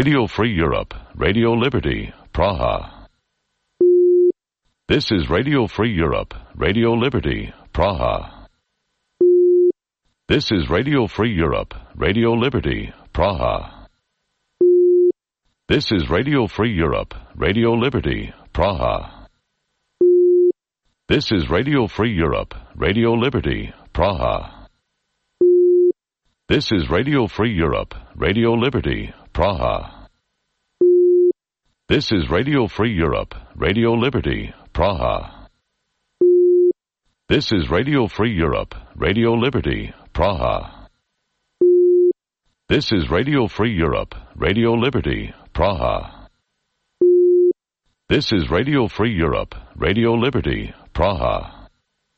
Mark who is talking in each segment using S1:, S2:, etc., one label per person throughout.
S1: Radio Free Europe, Radio Liberty, Praha. This is Radio Free Europe, Radio Liberty, Praha. This is Radio Free Europe, Radio Liberty, Praha. This is Radio Free Europe, Radio Liberty, Praha. This is Radio Free Europe, Radio Liberty, Praha. This is Radio Free Europe, Radio Liberty, Praha. This is Radio Free Europe, Radio Liberty, Praha. This is Radio Free Europe, Radio Liberty, Praha. This is Radio Free Europe, Radio Liberty, Praha. This is Radio Free Europe, Radio Liberty, Praha.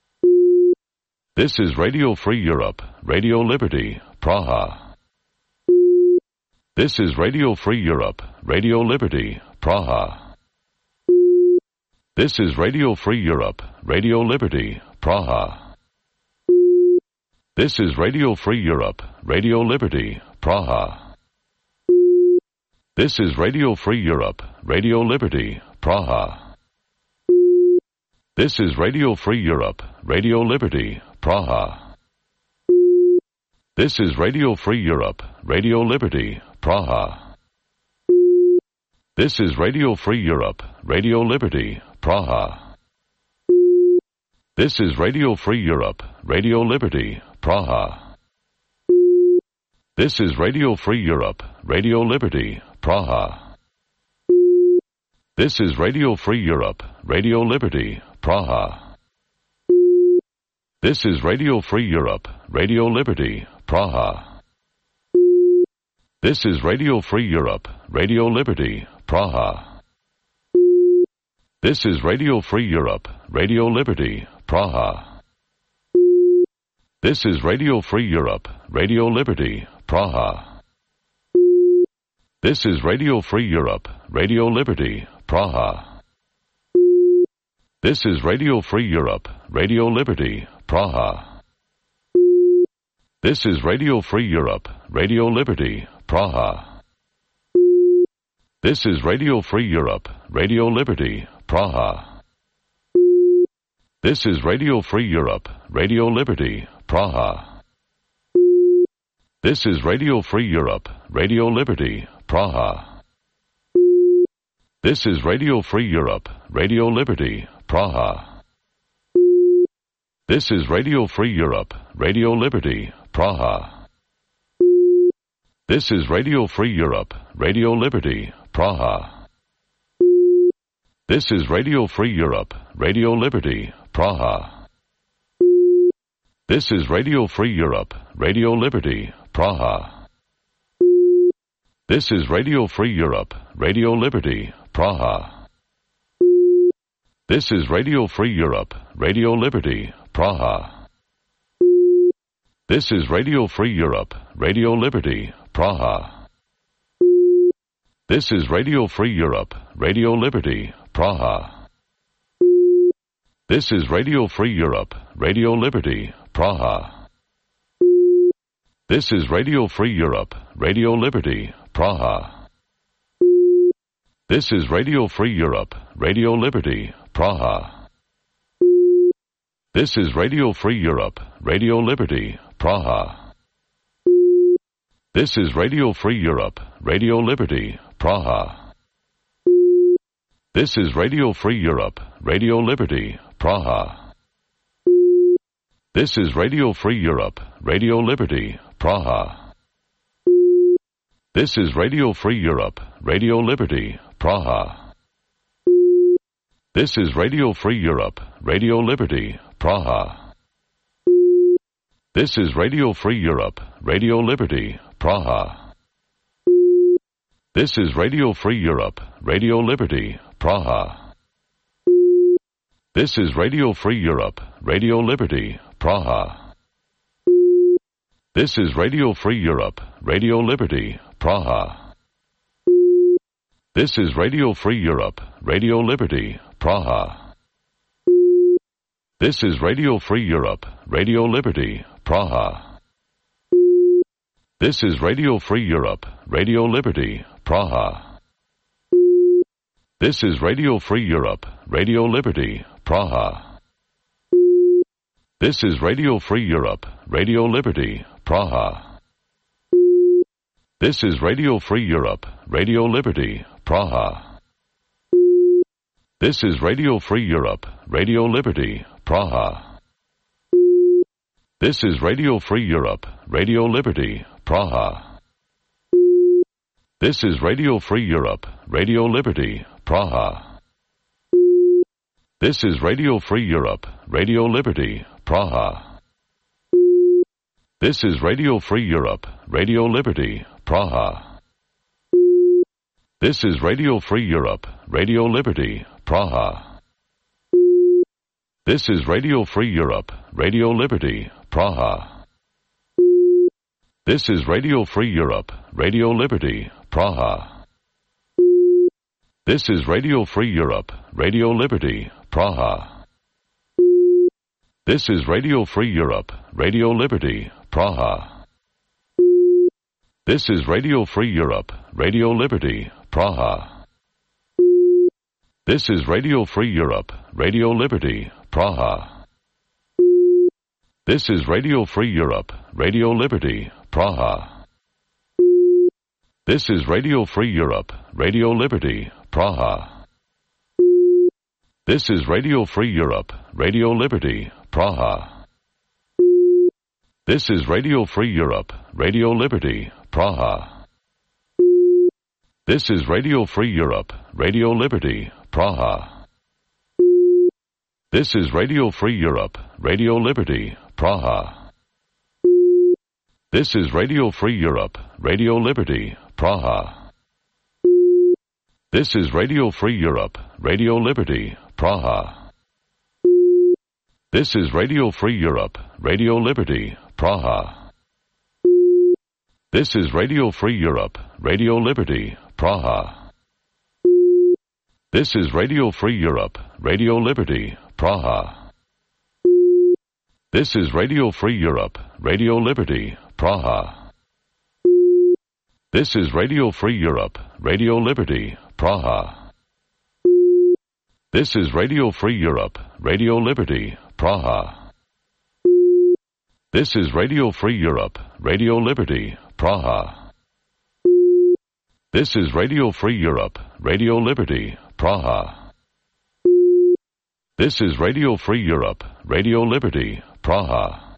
S1: This is Radio Free Europe, Radio Liberty, Praha. This is Radio Free Europe, Radio Liberty, Praha. This is Radio Free Europe, Radio Liberty, Praha. This is Radio Free Europe, Radio Liberty, Praha. This is Radio Free Europe, Radio Liberty, Praha. This is Radio Free Europe, Radio Liberty, Praha. This is Radio Free Europe, Radio Liberty, Praha. This is Radio Free Europe, Radio Liberty, Praha. This is Radio Free Europe, Radio Liberty, Praha. This is Radio Free Europe, Radio Liberty, Praha. This is Radio Free Europe, Radio Liberty, Praha. This is Radio Free Europe, Radio Liberty, Praha. This is Radio Free Europe, Radio Liberty, Praha. This is Radio Free Europe, Radio Liberty, Praha. This is Radio Free Europe, Radio Liberty, Praha. This is Radio Free Europe, Radio Liberty, Praha. This is Radio Free Europe, Radio Liberty, Praha. This is Radio Free Europe, Radio Liberty, Praha. This is Radio Free Europe, Radio Liberty, Praha. This is Radio Free Europe, Radio Liberty, Praha. This is Radio Free Europe, Radio Liberty, Praha. This is Radio Free Europe, Radio Liberty, Praha. This is Radio Free Europe, Radio Liberty, Praha. This is Radio Free Europe, Radio Liberty, Praha. This is Radio Free Europe, Radio Liberty, Praha. This is Radio Free Europe, Radio Liberty, Praha. This is Radio Free Europe, Radio Liberty, Praha. This is Radio Free Europe, Radio Liberty, Praha. This is Radio Free Europe, Radio Liberty, Praha. This is Radio Free Europe, Radio Liberty, Praha. This is Radio Free Europe, Radio Liberty, Praha. This is Radio Free Europe, Radio Liberty, Praha. This is Radio Free Europe, Radio Liberty, Praha. This is Radio Free Europe, Radio Liberty, Praha. This is Radio Free Europe, Radio Liberty, Praha. This is Radio Free Europe, Radio Liberty, Praha. This is Radio Free Europe, Radio Liberty, Praha. This is Radio Free Europe, Radio Liberty, Praha. This is Radio Free Europe, Radio Liberty, Praha. This is Radio Free Europe, Radio Liberty, Praha. This is Radio Free Europe, Radio Liberty, Praha. This is Radio Free Europe, Radio Liberty, Praha. This is Radio Free Europe, Radio Liberty, Praha. This is Radio Free Europe, Radio Liberty, Praha. This is Radio Free Europe, Radio Liberty, Praha. This is Radio Free Europe, Radio Liberty, Praha. This is Radio Free Europe, Radio Liberty, Praha. This is Radio Free Europe, Radio Liberty, Praha. This is Radio Free Europe, Radio Liberty, Praha. This is Radio Free Europe, Radio Liberty, Praha. This is Radio Free Europe, Radio Liberty, Praha. This is Radio Free Europe, Radio Liberty, Praha. This is Radio Free Europe, Radio Liberty, Praha. This is Radio Free Europe, Radio Liberty, Praha. This is Radio Free Europe, Radio Liberty, Praha. This is Radio Free Europe, Radio Liberty, Praha. This is Radio Free Europe, Radio Liberty, Praha. This is Radio Free Europe, Radio Liberty, Praha. This is Radio Free Europe, Radio Liberty, Praha. This is Radio Free Europe, Radio Liberty, Praha. This is Radio Free Europe, Radio Liberty, Praha. This is Radio Free Europe, Radio Liberty, Praha. This is Radio Free Europe, Radio Liberty, Praha. This is Radio Free Europe, Radio Liberty, Praha. This is Radio Free Europe, Radio Liberty, Praha. This is Radio Free Europe, Radio Liberty, Praha. This is Radio Free Europe, Radio Liberty, Praha. This is Radio Free Europe, Radio Liberty, Praha. This is Radio Free Europe, Radio Liberty, Praha. This is Radio Free Europe, Radio Liberty, Praha. This is Radio Free Europe, Radio Liberty, Praha. This is Radio Free Europe, Radio Liberty, Praha. This is Radio Free Europe, Radio Liberty, Praha. This is Radio Free Europe, Radio Liberty, Praha. This is Radio Free Europe, Radio Liberty, Praha. This is Radio Free Europe, Radio Liberty, Praha. This is Radio Free Europe, Radio Liberty, Praha. This is Radio Free Europe, Radio Liberty, Praha.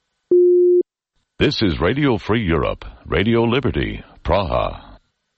S1: This is Radio Free Europe, Radio Liberty, Praha.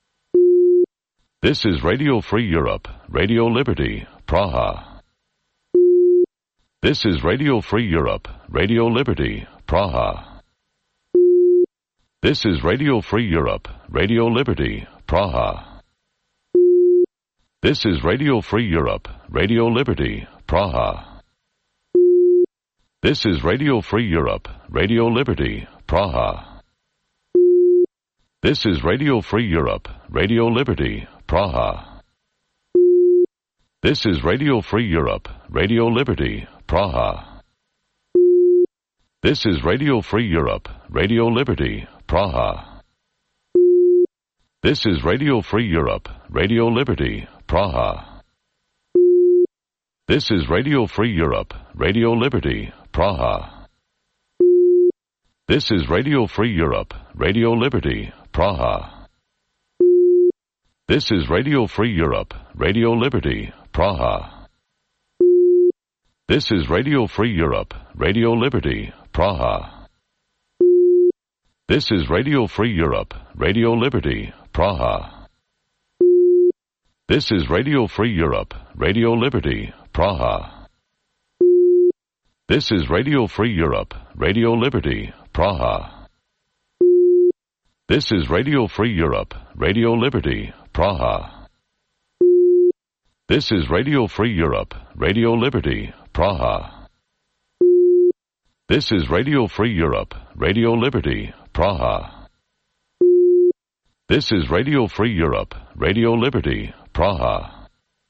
S1: This is Radio Free Europe, Radio Liberty, Praha. This is Radio Free Europe, Radio Liberty, Praha. This is Radio Free Europe, Radio Liberty, Praha. This is Radio Free Europe, Radio Liberty, Praha. This is Radio Free Europe, Radio Liberty, Praha. This is Radio Free Europe, Radio Liberty, Praha. This is Radio Free Europe, Radio Liberty, Praha. This is Radio Free Europe, Radio Liberty, Praha. This is Radio Free Europe, Radio Liberty, Praha. This is Radio Free Europe, Radio Liberty, Praha. This is Radio Free Europe, Radio Liberty, Praha. This is Radio Free Europe, Radio Liberty, Praha. This is Radio Free Europe, Radio Liberty, Praha. This is Radio Free Europe, Radio Liberty, Praha. This is Radio Free Europe, Radio Liberty, Praha. This is Radio Free Europe, Radio Liberty, Praha. This is Radio Free Europe, Radio Liberty, Praha. This is Radio Free Europe, Radio Liberty, Praha. This is Radio Free Europe, Radio Liberty, Praha. This is Radio Free Europe, Radio Liberty, Praha.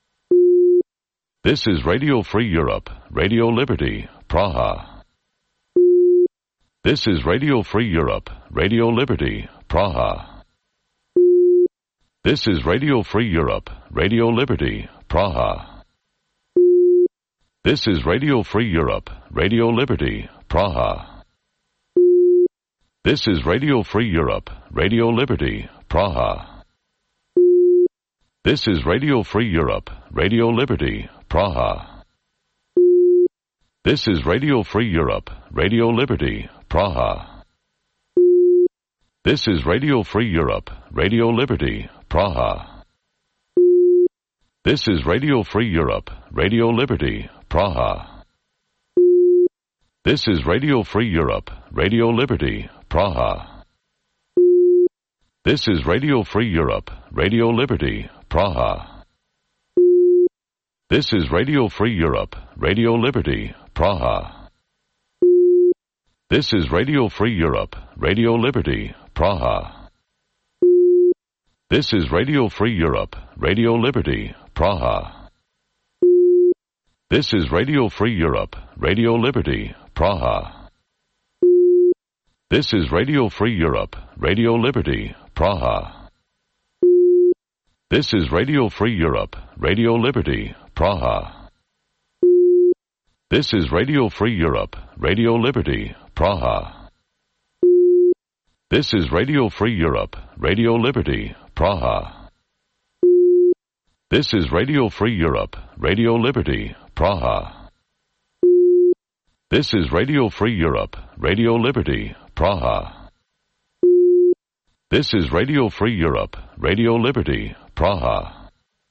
S1: This is Radio Free Europe, Radio Liberty, Praha. This is Radio Free Europe, Radio Liberty, Praha. This is Radio Free Europe, Radio Liberty, Praha. This is Radio Free Europe, Radio Liberty, Praha. This is Radio Free Europe, Radio Liberty, Praha. This is Radio Free Europe, Radio Liberty, Praha. This is Radio Free Europe, Radio Liberty, Praha. This is Radio Free Europe, Radio Liberty, Praha. This is Radio Free Europe, Radio Liberty, Praha. This is Radio Free Europe, Radio Liberty, Praha. This is Radio Free Europe, Radio Liberty, Praha. This is Radio Free Europe, Radio Liberty, Praha. This is Radio Free Europe, Radio Liberty, Praha. This is Radio Free Europe, Radio Liberty, Praha. This is Radio Free Europe, Radio Liberty, Praha. This is Radio Free Europe, Radio Liberty, Praha. This is Radio Free Europe, Radio Liberty, Praha. This is Radio Free Europe, Radio Liberty, Praha. This is Radio Free Europe, Radio Liberty, Praha. This is Radio Free Europe, Radio Liberty, Praha. This is Radio Free Europe, Radio Liberty, Praha. This is Radio Free Europe, Radio Liberty, Praha.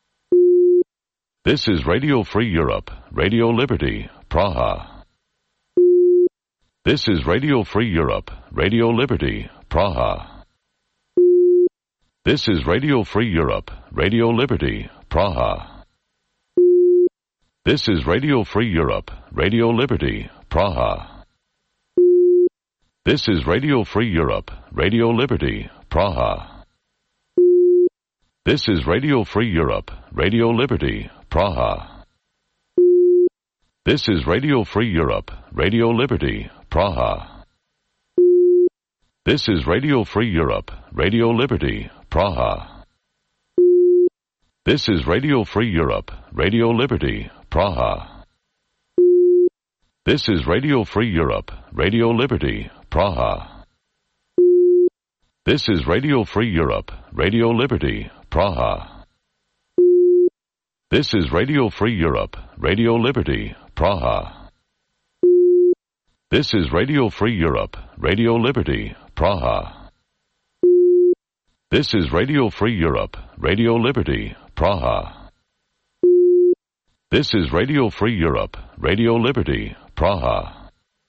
S1: This is Radio Free Europe, Radio Liberty, Praha. This is Radio Free Europe, Radio Liberty, Praha. This is Radio Free Europe, Radio Liberty, Praha. This is Radio Free Europe, Radio Liberty, Praha. This is Radio Free Europe, Radio Liberty, Praha. This is Radio Free Europe, Radio Liberty, Praha. This is Radio Free Europe, Radio Liberty, Praha. This is Radio Free Europe, Radio Liberty, Praha. This is Radio Free Europe, Radio Liberty, Praha. This is Radio Free Europe, Radio Liberty, Praha. This is Radio Free Europe, Radio Liberty, Praha. This is Radio Free Europe, Radio Liberty, Praha. This is Radio Free Europe, Radio Liberty, Praha. This is Radio Free Europe, Radio Liberty, Praha. This is Radio Free Europe, Radio Liberty, Praha.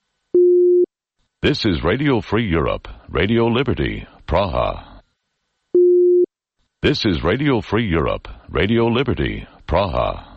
S1: This is Radio Free Europe, Radio Liberty, Praha. This is Radio Free Europe, Radio Liberty, Praha.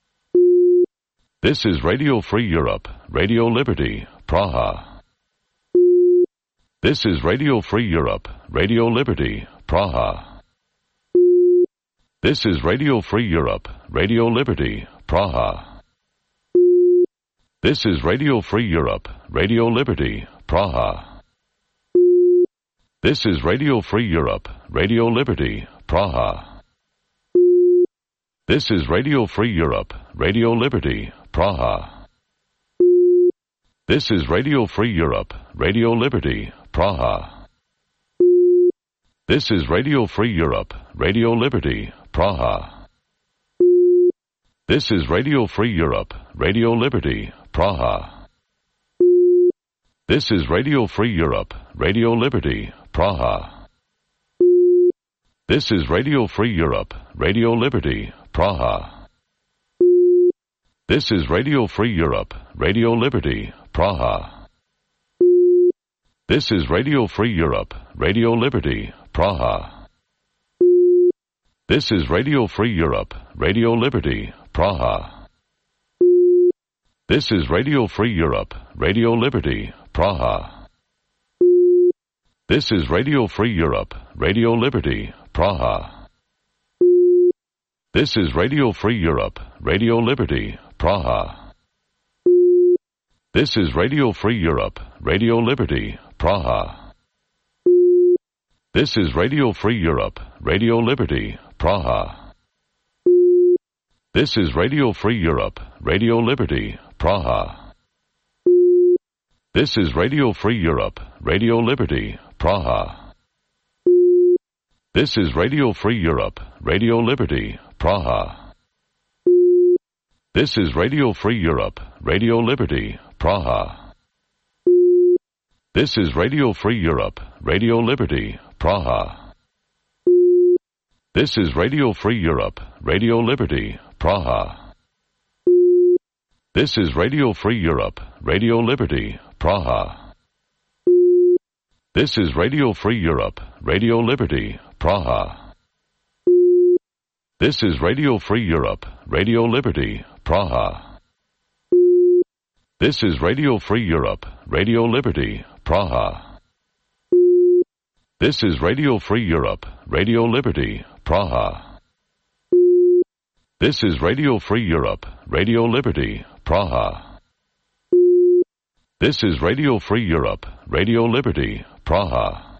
S1: This is Radio Free Europe, Radio Liberty, Praha. This is Radio Free Europe, Radio Liberty, Praha. This is Radio Free Europe, Radio Liberty, Praha. This is Radio Free Europe, Radio Liberty, Praha. This is Radio Free Europe, Radio Liberty, Praha. This is Radio Free Europe, Radio Liberty, Praha. This is Radio Free Europe, Radio Liberty, Praha. This is Radio Free Europe, Radio Liberty, Praha. This is Radio Free Europe, Radio Liberty, Praha. This is Radio Free Europe, Radio Liberty, Praha. This is Radio Free Europe, Radio Liberty, Praha. This is Radio Free Europe, Radio Liberty, Praha. This is Radio Free Europe, Radio Liberty, Praha. This is Radio Free Europe, Radio Liberty, Praha. This is Radio Free Europe, Radio Liberty, Praha. This is Radio Free Europe, Radio Liberty, Praha. This is Radio Free Europe, Radio Liberty, Praha. This is Radio Free Europe, Radio Liberty, Praha. This is Radio Free Europe, Radio Liberty, Praha. This is Radio Free Europe, Radio Liberty, Praha. This is Radio Free Europe, Radio Liberty, Praha. This is Radio Free Europe, Radio Liberty, Praha. This is Radio Free Europe, Radio Liberty, Praha. This is Radio Free Europe, Radio Liberty, Praha. This is Radio Free Europe, Radio Liberty, Praha. This is Radio Free Europe, Radio Liberty, Praha. This is Radio Free Europe, Radio Liberty, Praha. This is Radio Free Europe, Radio Liberty, Praha. This is Radio Free Europe, Radio Liberty, Praha. This is Radio Free Europe, Radio Liberty, Praha. This is Radio Free Europe, Radio Liberty, Praha. This is Radio Free Europe, Radio Liberty, Praha.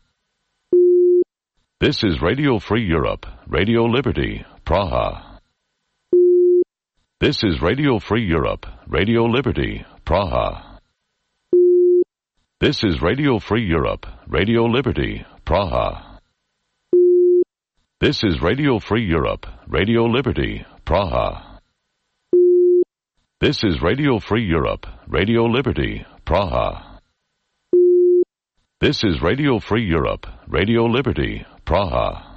S1: This is Radio Free Europe, Radio Liberty, Praha. This is Radio Free Europe, Radio Liberty, Praha. This is Radio Free Europe, Radio Liberty, Praha. This is Radio Free Europe, Radio Liberty, Praha. This is Radio Free Europe, Radio Liberty, Praha. This is Radio Free Europe, Radio Liberty, Praha.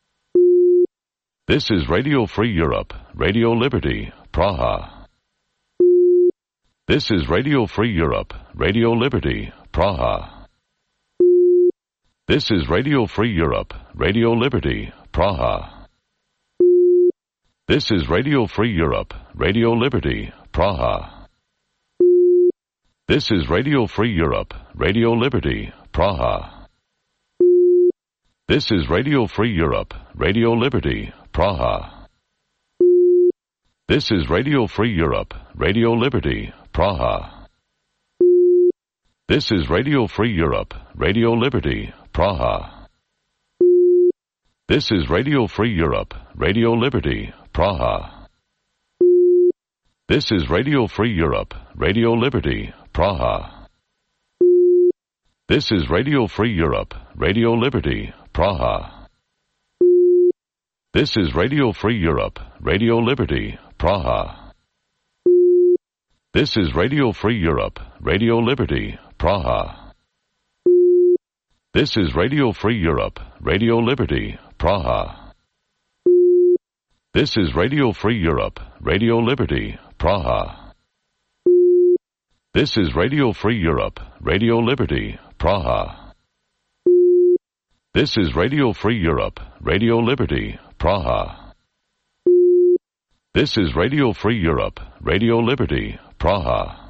S1: This is Radio Free Europe, Radio Liberty, Praha. This is Radio Free Europe, Radio Liberty, Praha. This is Radio Free Europe, Radio Liberty, Praha. This is Radio Free Europe, Radio Liberty, Praha. This is Radio Free Europe, Radio Liberty, Praha. This is Radio Free Europe, Radio Liberty, Praha. This is Radio Free Europe, Radio Liberty, Praha. This is Radio Free Europe, Radio Liberty, Praha. This is Radio Free Europe, Radio Liberty, Praha. This is Radio Free Europe, Radio Liberty, Praha. This is Radio Free Europe, Radio Liberty, Praha. This is Radio Free Europe, Radio Liberty, Praha. This is Radio Free Europe, Radio Liberty, Praha. This is Radio Free Europe, Radio Liberty, Praha. This is Radio Free Europe, Radio Liberty, Praha. This is Radio Free Europe, Radio Liberty, Praha. This is Radio Free Europe, Radio Liberty, Praha. This is Radio Free Europe, Radio Liberty, Praha.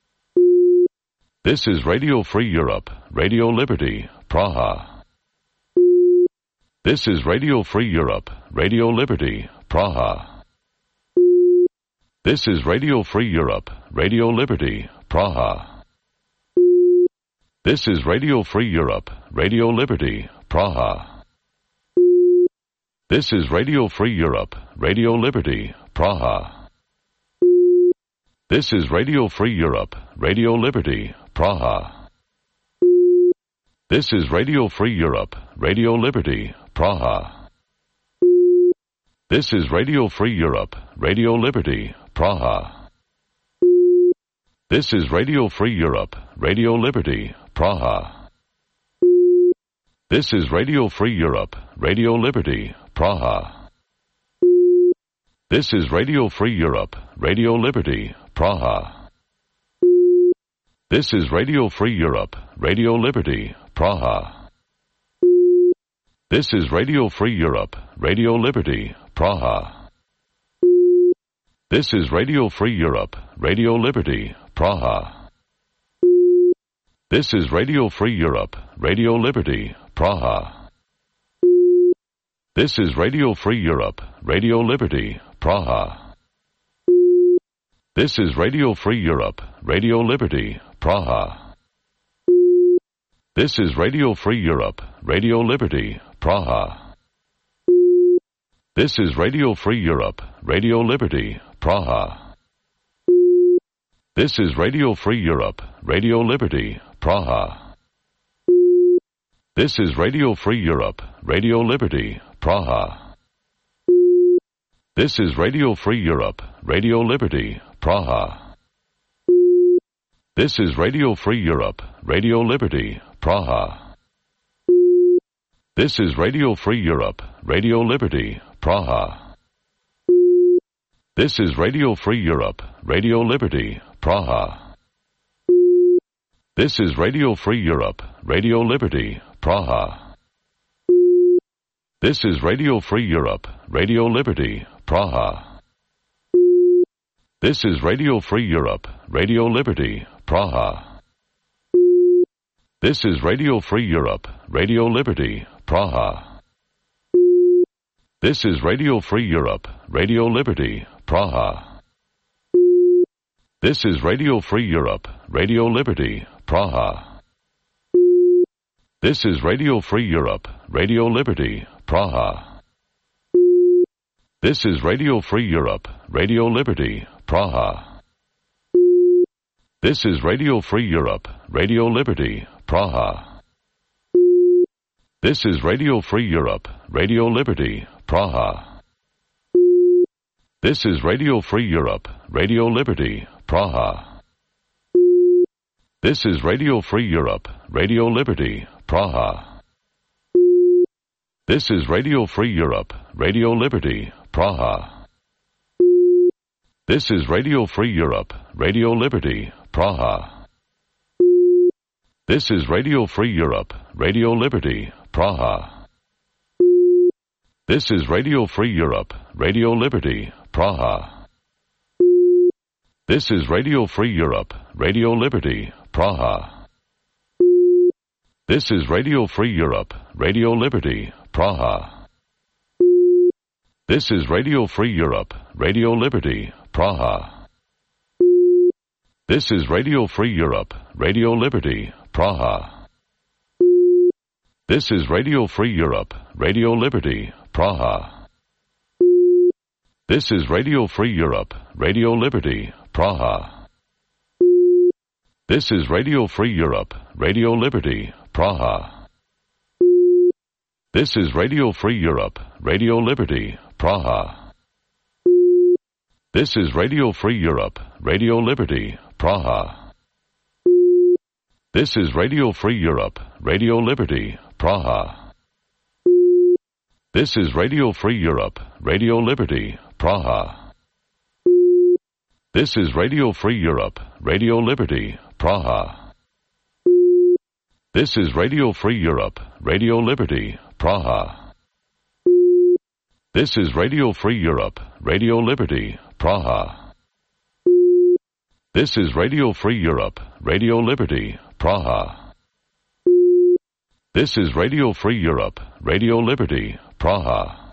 S1: This is Radio Free Europe, Radio Liberty, Praha. This is Radio Free Europe, Radio Liberty, Praha. This is Radio Free Europe, Radio Liberty, Praha. This is Radio Free Europe, Radio Liberty, Praha. This is Radio Free Europe, Radio Liberty, Praha. This is Radio Free Europe, Radio Liberty, Praha. This is Radio Free Europe, Radio Liberty, Praha. This is Radio Free Europe, Radio Liberty, Praha. This is Radio Free Europe, Radio Liberty, Praha. This is Radio Free Europe, Radio Liberty, Praha. This is Radio Free Europe, Radio Liberty, Praha. This is Radio Free Europe, Radio Liberty, Praha. This is Radio Free Europe, Radio Liberty, Praha. This is Radio Free Europe, Radio Liberty, Praha. This is Radio Free Europe, Radio Liberty, Praha. This is Radio Free Europe, Radio Liberty, Praha. This is Radio Free Europe, Radio Liberty, Praha. This is Radio Free Europe, Radio Liberty, Praha. This is Radio Free Europe, Radio Liberty, Praha. This is Radio Free Europe, Radio Liberty, Praha. This is Radio Free Europe, Radio Liberty, Praha. This is Radio Free Europe, Radio Liberty, Praha. This is Radio Free Europe, Radio Liberty, Praha. This is Radio Free Europe, Radio Liberty, Praha. This is Radio Free Europe, Radio Liberty, Praha. This is Radio Free Europe, Radio Liberty, Praha. This is Radio Free Europe, Radio Liberty, Praha. This is Radio Free Europe, Radio Liberty, Praha. This is Radio Free Europe, Radio Liberty, Praha. This is Radio Free Europe, Radio Liberty, Praha. This is Radio Free Europe, Radio Liberty, Praha. This is Radio Free Europe, Radio Liberty, Praha. This is Radio Free Europe, Radio Liberty, Praha. This is Radio Free Europe, Radio Liberty, Praha. This is Radio Free Europe, Radio Liberty, Praha. This is Radio Free Europe, Radio Liberty, Praha. This is Radio Free Europe, Radio Liberty, Praha. This is Radio Free Europe, Radio Liberty, Praha. This is Radio Free Europe, Radio Liberty, Praha. This is Radio Free Europe, Radio Liberty, Praha. This is Radio Free Europe, Radio Liberty, Praha. This is Radio Free Europe, Radio Liberty, Praha. This is Radio Free Europe, Radio Liberty, Praha. This is Radio Free Europe, Radio Liberty, Praha. This is Radio Free Europe, Radio Liberty, Praha. This is Radio Free Europe, Radio Liberty, Praha. This is Radio Free Europe, Radio Liberty, Praha. This is Radio Free Europe, Radio Liberty, Praha. This is Radio Free Europe, Radio Liberty, Praha. This is Radio Free Europe, Radio Liberty, Praha. This is Radio Free Europe, Radio Liberty, Praha. This is Radio Free Europe, Radio Liberty, Praha. This is Radio Free Europe, Radio Liberty, Praha. This is Radio Free Europe, Radio Liberty, Praha. This is Radio Free Europe, Radio Liberty, Praha. This is Radio Free Europe, Radio Liberty, Praha. This is Radio Free Europe, Radio Liberty, Praha.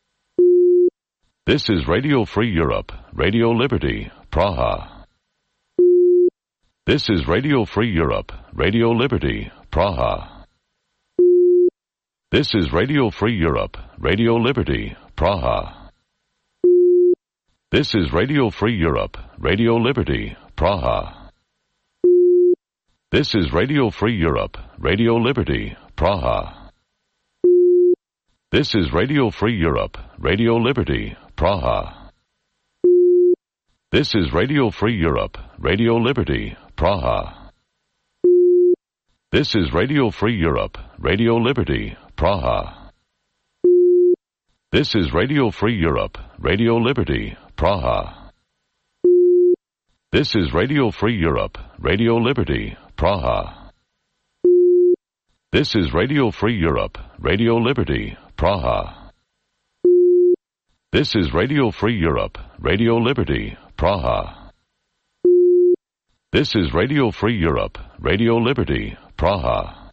S1: This is Radio Free Europe, Radio Liberty, Praha. This is Radio Free Europe, Radio Liberty, Praha. This is Radio Free Europe, Radio Liberty, Praha. This is Radio Free Europe, Radio Liberty, Praha. This is Radio Free Europe, Radio Liberty, Praha. This is Radio Free Europe, Radio Liberty, Praha. This is Radio Free Europe, Radio Liberty, Praha. This is Radio Free Europe, Radio Liberty, Praha. This is Radio Free Europe, Radio Liberty, Praha. This is Radio Free Europe, Radio Liberty, Praha. This is Radio Free Europe, Radio Liberty, Praha. This is Radio Free Europe, Radio Liberty, Praha. This is Radio Free Europe, Radio Liberty, Praha.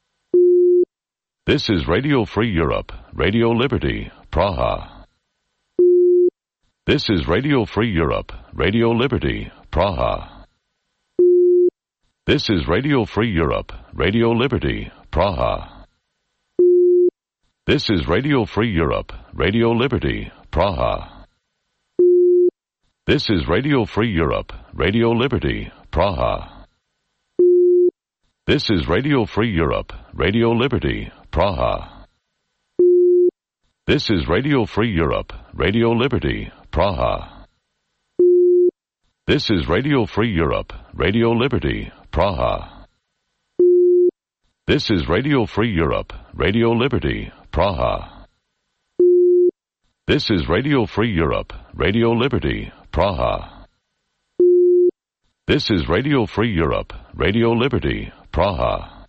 S1: This is Radio Free Europe, Radio Liberty, Praha. This is Radio Free Europe, Radio Liberty, Praha. This is Radio Free Europe, Radio Liberty, Praha. This is Radio Free Europe, Radio Liberty, Praha. This is Radio Free Europe, Radio Liberty, Praha. This is Radio Free Europe, Radio Liberty, Praha. This is Radio Free Europe, Radio Liberty, Praha. This is Radio Free Europe, Radio Liberty, Praha. This is Radio Free Europe, Radio Liberty, Praha. This is Radio Free Europe, Radio Liberty, Praha. This is Radio Free Europe, Radio Liberty, Praha.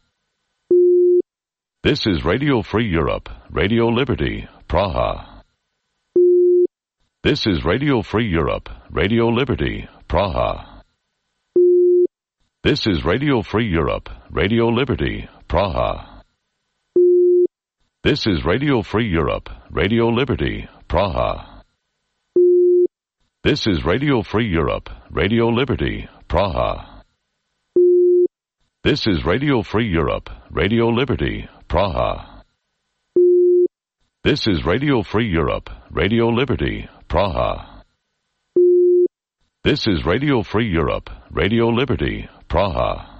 S1: This is Radio Free Europe, Radio Liberty, Praha. This is Radio Free Europe, Radio Liberty, Praha. This is Radio Free Europe, Radio Liberty, Praha. This is Radio Free Europe, Radio Liberty, Praha. This is Radio Free Europe, Radio Liberty, Praha. This is Radio Free Europe, Radio Liberty, Praha. This is Radio Free Europe, Radio Liberty, Praha. This is Radio Free Europe, Radio Liberty, Praha.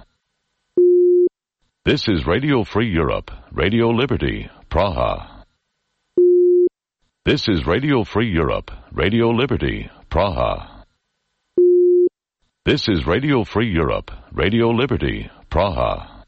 S1: This is Radio Free Europe, Radio Liberty, Praha. This is Radio Free Europe, Radio Liberty, Praha. This is Radio Free Europe, Radio Liberty, Praha.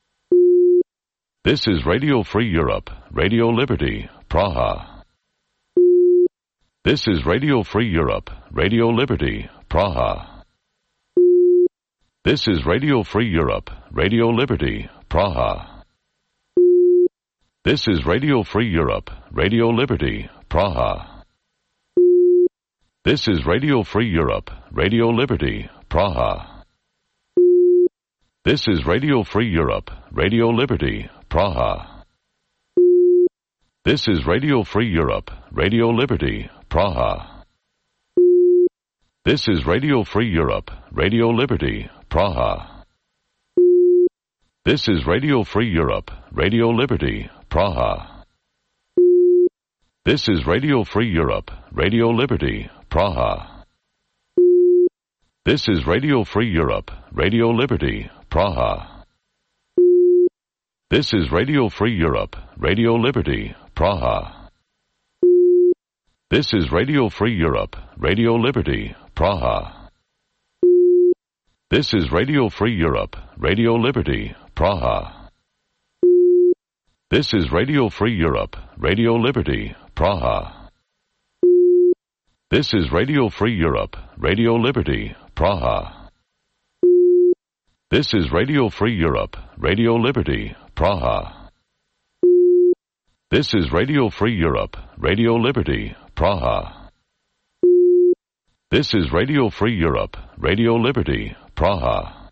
S1: This is Radio Free Europe, Radio Liberty, Praha. This is Radio Free Europe, Radio Liberty, Praha. This is Radio Free Europe, Radio Liberty, Praha. This is Radio Free Europe, Radio Liberty, Praha. This is Radio Free Europe, Radio Liberty, Praha. This is Radio Free Europe, Radio Liberty, Praha. This is Radio Free Europe, Radio Liberty, Praha. This is Radio Free Europe, Radio Liberty, Praha. This is Radio Free Europe, Radio Liberty, Praha. This is Radio Free Europe, Radio Liberty, Praha. This is Radio Free Europe, Radio Liberty, Praha. This is Radio Free Europe, Radio Liberty, Praha. This is Radio Free Europe, Radio Liberty, Praha. This is Radio Free Europe, Radio Liberty, Praha. This is Radio Free Europe, Radio Liberty, Praha. This is Radio Free Europe, Radio Liberty, Praha. This is Radio Free Europe, Radio Liberty, Praha. This is Radio Free Europe, Radio Liberty, Praha. This is Radio Free Europe, Radio Liberty, Praha.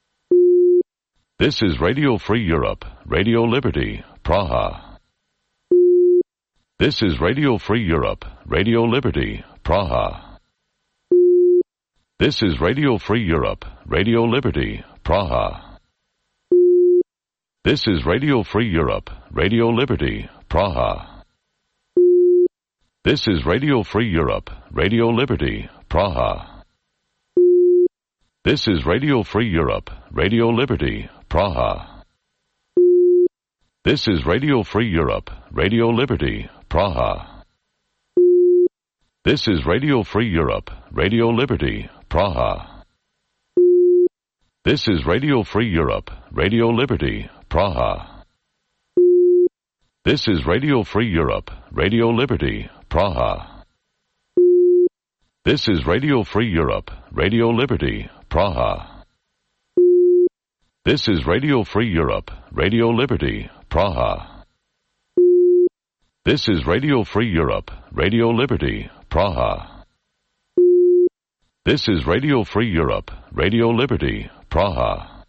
S1: This is Radio Free Europe, Radio Liberty, Praha. This is Radio Free Europe, Radio Liberty, Praha. This is Radio Free Europe, Radio Liberty, Praha. This is Radio Free Europe, Radio Liberty, Praha. This is Radio Free Europe, Radio Liberty, Praha. This is Radio Free Europe, Radio Liberty, Praha. This is Radio Free Europe, Radio Liberty, Praha. This is Radio Free Europe, Radio Liberty, Praha. This is Radio Free Europe, Radio Liberty, Praha. This is Radio Free Europe, Radio Liberty, Praha. This is Radio Free Europe, Radio Liberty, Praha. This is Radio Free Europe, Radio Liberty, Praha. This is Radio Free Europe, Radio Liberty, Praha. This is Radio Free Europe, Radio Liberty, Praha.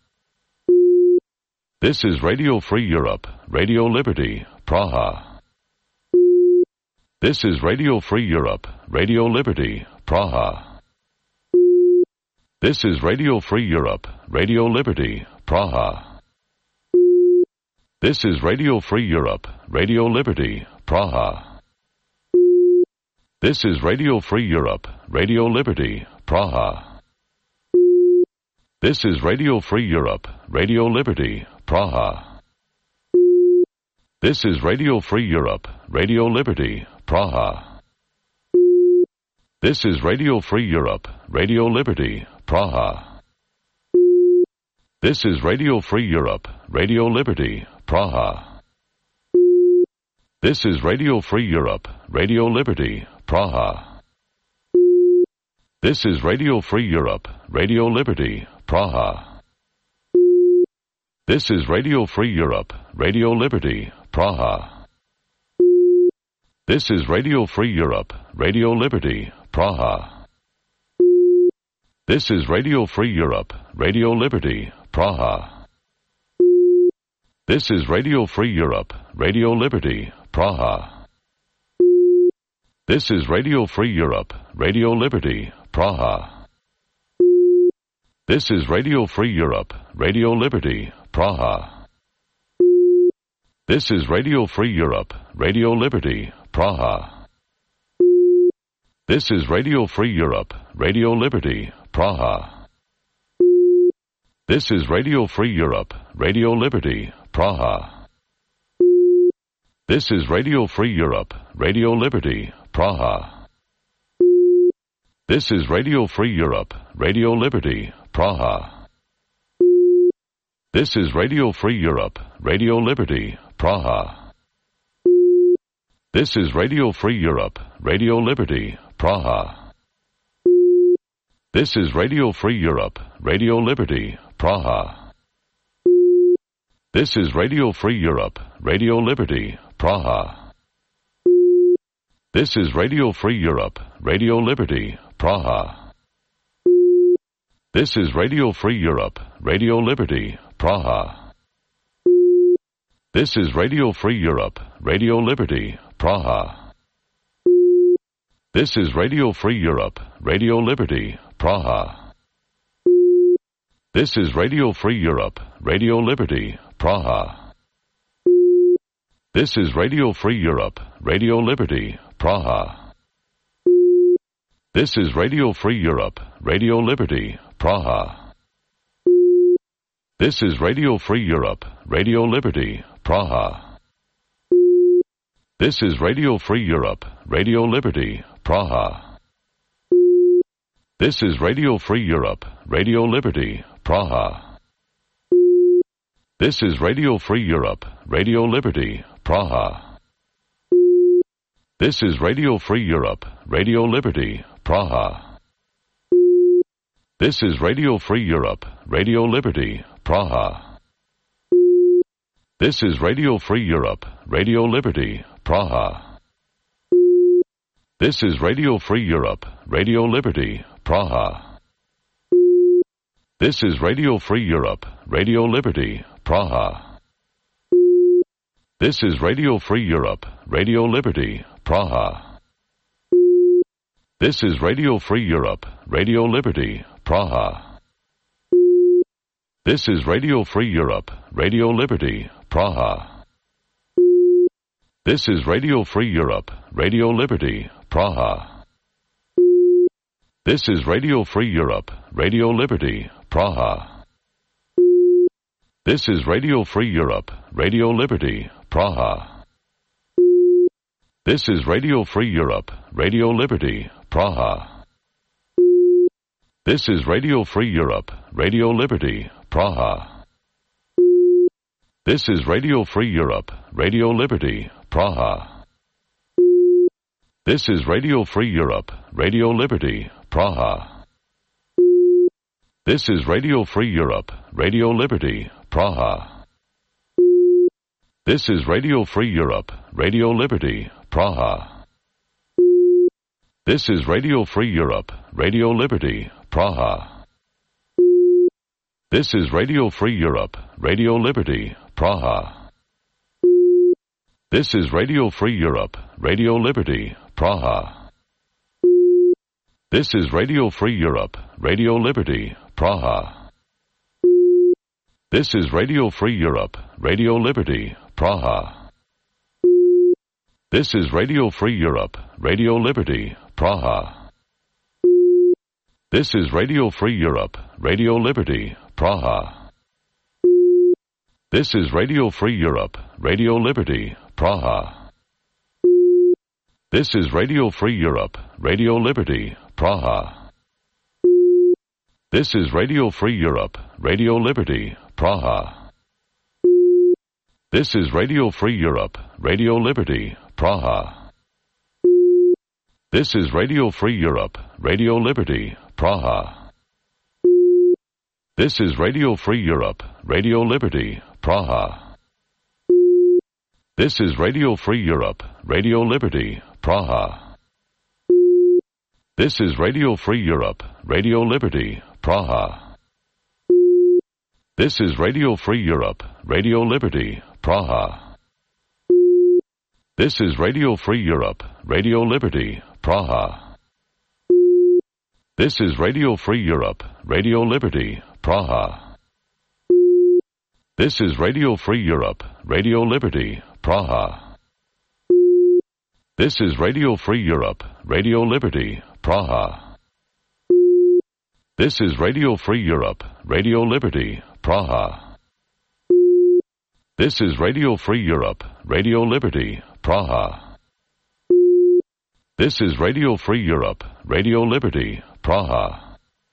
S1: This is Radio Free Europe, Radio Liberty, Praha. This is Radio Free Europe, Radio Liberty, Praha. This is Radio Free Europe, Radio Liberty, Praha. This is Radio Free Europe, Radio Liberty, Praha. This is Radio Free Europe, Radio Liberty, Praha. This is Radio Free Europe, Radio Liberty, Praha. This is Radio Free Europe, Radio Liberty, Praha. This is Radio Free Europe, Radio Liberty, Praha. This is Radio Free Europe, Radio Liberty, Praha. This is Radio Free Europe, Radio Liberty, Praha. This is Radio Free Europe, Radio Liberty, Praha. This is Radio Free Europe, Radio Liberty, Praha. This is Radio Free Europe, Radio Liberty, Praha. This is Radio Free Europe, Radio Liberty, Praha. This is Radio Free Europe, Radio Liberty, Praha. This is Radio Free Europe, Radio Liberty, Praha. This is Radio Free Europe, Radio Liberty, Praha. This is Radio Free Europe, Radio Liberty, Praha. This is Radio Free Europe, Radio Liberty, Praha. This is Radio Free Europe, Radio Liberty, Praha. This is Radio Free Europe, Radio Liberty, Praha. This is Radio Free Europe, Radio Liberty, Praha. This is Radio Free Europe, Radio Liberty, Praha. This is Radio Free Europe, Radio Liberty, Praha. This is Radio Free Europe, Radio Liberty, Praha. This is Radio Free Europe, Radio Liberty, Praha. This is Radio Free Europe, Radio Liberty, Praha. This is Radio Free Europe, Radio Liberty, Praha. This is Radio Free Europe, Radio Liberty, Praha. This is Radio Free Europe, Radio Liberty, Praha. This is Radio Free Europe, Radio Liberty, Praha. This is Radio Free Europe, Radio Liberty, Praha. This is Radio Free Europe, Radio Liberty, Praha. This is Radio Free Europe, Radio Liberty, Praha. This is Radio Free Europe, Radio Liberty, Praha. This is Radio Free Europe, Radio Liberty, Praha. This is Radio Free Europe, Radio Liberty, Praha. This is Radio Free Europe, Radio Liberty, Praha. This is Radio Free Europe, Radio Liberty, Praha. This is Radio Free Europe, Radio Liberty, Praha. This is Radio Free Europe, Radio Liberty, Praha. This is Radio Free Europe, Radio Liberty, Praha. This is Radio Free Europe, Radio Liberty, Praha. This is Radio Free Europe, Radio Liberty, Praha. This is Radio Free Europe, Radio Liberty, Praha. This is Radio Free Europe, Radio Liberty, Praha. This is Radio Free Europe, Radio Liberty, Praha. This is Radio Free Europe, Radio Liberty, Praha. This is Radio Free Europe, Radio Liberty, Praha. This is Radio Free Europe, Radio Liberty, Praha. This is Radio Free Europe, Radio Liberty, Praha. This is Radio Free Europe, Radio Liberty, Praha. This is Radio Free Europe, Radio Liberty, Praha. This is Radio Free Europe, Radio Liberty, Praha. This is Radio Free Europe, Radio Liberty, Praha. This is Radio Free Europe, Radio Liberty, Praha. This is Radio Free Europe, Radio Liberty, Praha. This is Radio Free Europe, Radio Liberty, Praha. This is Radio Free Europe, Radio Liberty, Praha. This is Radio Free Europe, Radio Liberty, Praha. This is Radio Free Europe, Radio Liberty, Praha. This is Radio Free Europe, Radio Liberty, Praha. This is Radio Free Europe, Radio Liberty, Praha. This is Radio Free Europe, Radio Liberty, Praha. This is Radio Free Europe, Radio Liberty, Praha. This is Radio Free Europe, Radio Liberty, Praha. This is Radio Free Europe, Radio Liberty, Praha. This is Radio Free Europe, Radio Liberty, Praha. This is Radio Free Europe, Radio Liberty, Praha. This is Radio Free Europe, Radio Liberty, Praha. This is Radio Free Europe, Radio Liberty, Praha. This is Radio Free Europe, Radio Liberty, Praha. This is Radio Free Europe, Radio Liberty, Praha. This is Radio Free Europe, Radio Liberty, Praha. This is Radio Free Europe, Radio Liberty, Praha. This is Radio Free Europe, Radio Liberty, Praha. This is Radio Free Europe, Radio Liberty, Praha.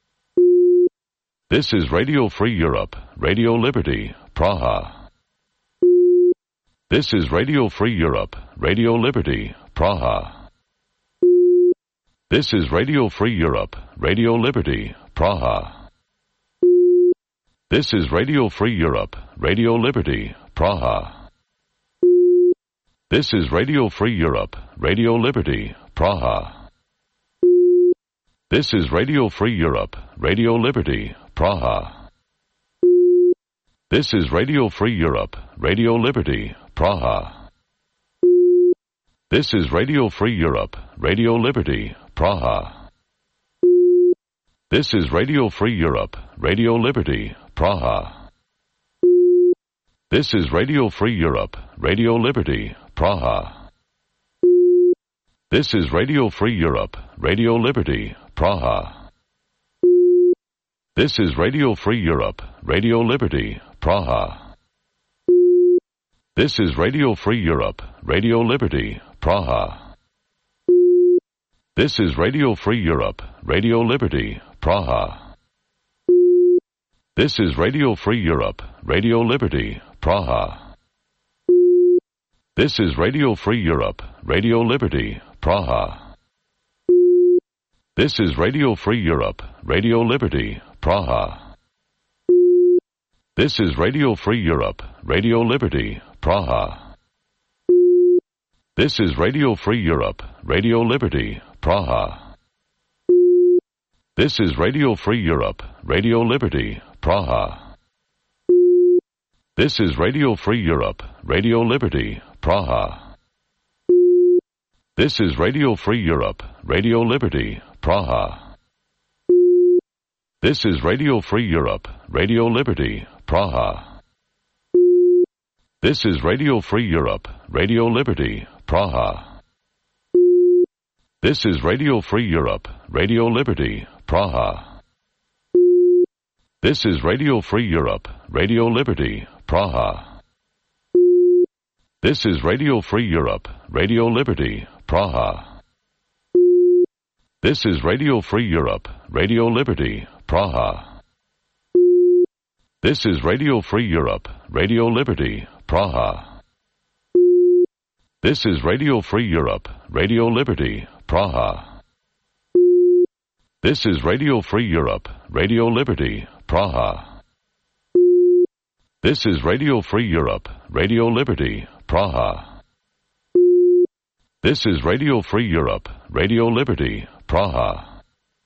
S1: This is Radio Free Europe, Radio Liberty, Praha. This is Radio Free Europe, Radio Liberty, Praha. This is Radio Free Europe, Radio Liberty, Praha. This is Radio Free Europe, Radio Liberty, Praha. This is Radio Free Europe, Radio Liberty, Praha. This is Radio Free Europe, Radio Liberty, Praha. This is Radio Free Europe, Radio Liberty, Praha. This is Radio Free Europe, Radio Liberty, Praha. This is Radio Free Europe, Radio Liberty, Praha. This is Radio Free Europe, Radio Liberty, Praha. This is Radio Free Europe, Radio Liberty, Praha. This is Radio Free Europe, Radio Liberty, Praha. This is Radio Free Europe, Radio Liberty, Praha. This is Radio Free Europe, Radio Liberty, Praha. This is Radio Free Europe, Radio Liberty, Praha. This is Radio Free Europe, Radio Liberty, Praha. This is Radio Free Europe, Radio Liberty, Praha. This is Radio Free Europe, Radio Liberty, Praha. This is Radio Free Europe, Radio Liberty, Praha. This is Radio Free Europe, Radio Liberty, Praha. This is Radio Free Europe, Radio Liberty, Praha. This is Radio Free Europe, Radio Liberty, Praha. This is Radio Free Europe, Radio Liberty, Praha. This is Radio Free Europe, Radio Liberty, Praha. This is Radio Free Europe, Radio Liberty, Praha. This is Radio Free Europe, Radio Liberty, Praha. This is Radio Free Europe, Radio Liberty, Praha. This is Radio Free Europe, Radio Liberty, Praha. This is Radio Free Europe, Radio Liberty, Praha. This is Radio Free Europe, Radio Liberty, Praha. This is Radio Free Europe, Radio Liberty, Praha. This is Radio Free Europe, Radio Liberty, Praha. This is Radio Free Europe, Radio Liberty, Praha.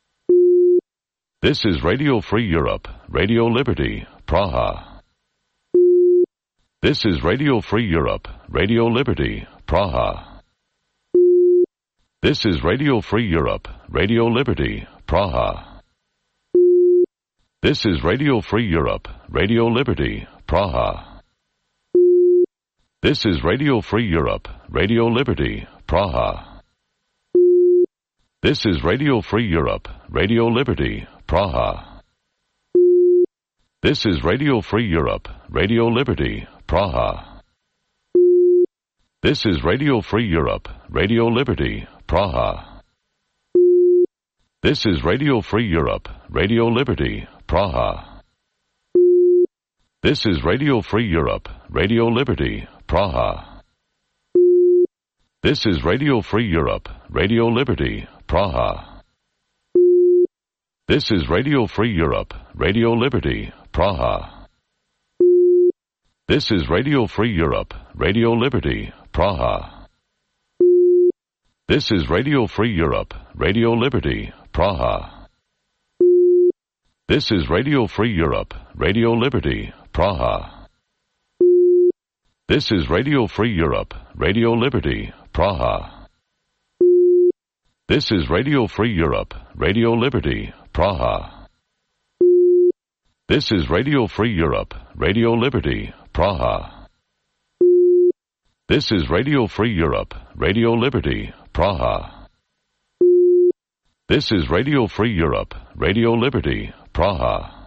S1: This is Radio Free Europe, Radio Liberty, Praha. This is Radio Free Europe, Radio Liberty, Praha. This is Radio Free Europe, Radio Liberty, Praha. This is Radio Free Europe, Radio Liberty, Praha. This is Radio Free Europe, Radio Liberty, Praha. This is Radio Free Europe, Radio Liberty, Praha. This is Radio Free Europe, Radio Liberty, Praha. This is Radio Free Europe, Radio Liberty, Praha. This is Radio Free Europe, Radio Liberty, Praha. This is Radio Free Europe, Radio Liberty, Praha. This is Radio Free Europe, Radio Liberty, Praha. This is Radio Free Europe, Radio Liberty, Praha. This is Radio Free Europe, Radio Liberty, Praha. This is Radio Free Europe, Radio Liberty, Praha. This is Radio Free Europe, Radio Liberty, Praha. This is Radio Free Europe, Radio Liberty, Praha. This is Radio Free Europe, Radio Liberty, Praha. This is Radio Free Europe, Radio Liberty, Praha. This is Radio Free Europe, Radio Liberty, Praha. This is Radio Free Europe, Radio Liberty, Praha.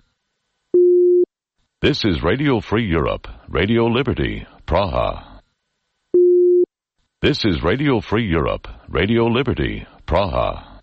S1: This is Radio Free Europe, Radio Liberty, Praha. This is Radio Free Europe, Radio Liberty, Praha.